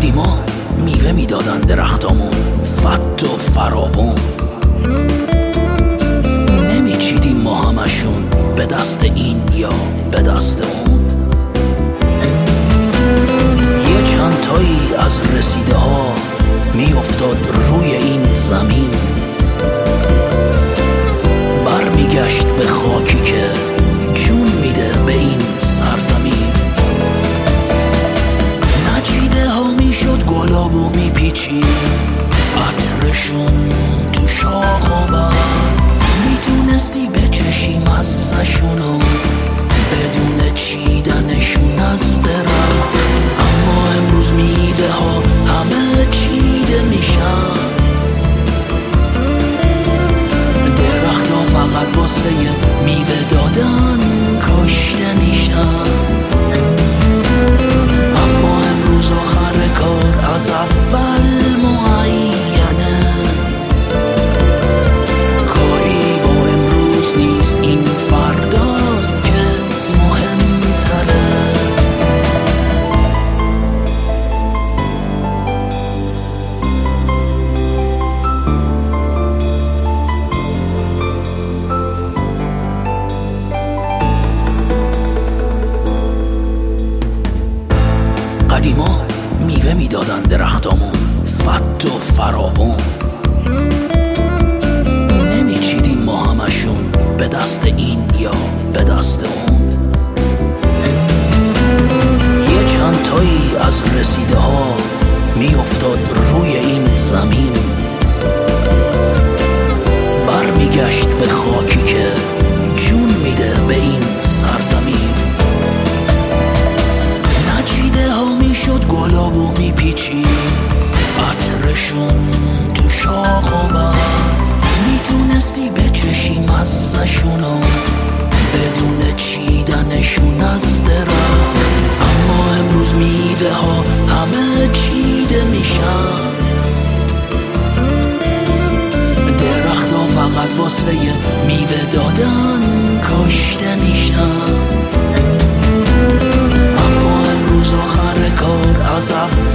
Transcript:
قدیما میوه میدادن درختامون فت و فراوون، نمیچیدیم ما همشون به دست این یا به دست اون. یه چند تایی از رسیده ها میافتاد روی این زمین، برمیگشت به خاکی که جون میده به این سرزمین. نچیده ها میشد گلاب و میپیچی عطرشون تو شاخ و بر، میتونستی بچشی مزه‌شونو بدون چیدنشون از درخت. اما امروز میوه ها همه چیده میشن، درخت ها فقط واسه میوه دادن کشته میشن. اما امروز آخر کار از اول معینه، کاری با امروز نیست، این فرداست که مهمتره. قدیما میوه میدادن درختامون فت و فراوون، نمیچیدیم ما همشون به دست این یا به دست اون. یه چند تایی از رسیده ها میافتاد روی این زمین، برمیگشت به خاکی که جون میده به این سرزمین. نچیده ها میشد گلاب و میپیچی عطرشون تو شاخ و بر، میتونستی بچشی مزه‌شونو بدون چیدنشون از درخت. اما امروز میوه ها همه چیده میشن، درخت ها فقط واسه میوه دادن کشته میشن. اما امروز آخر کار از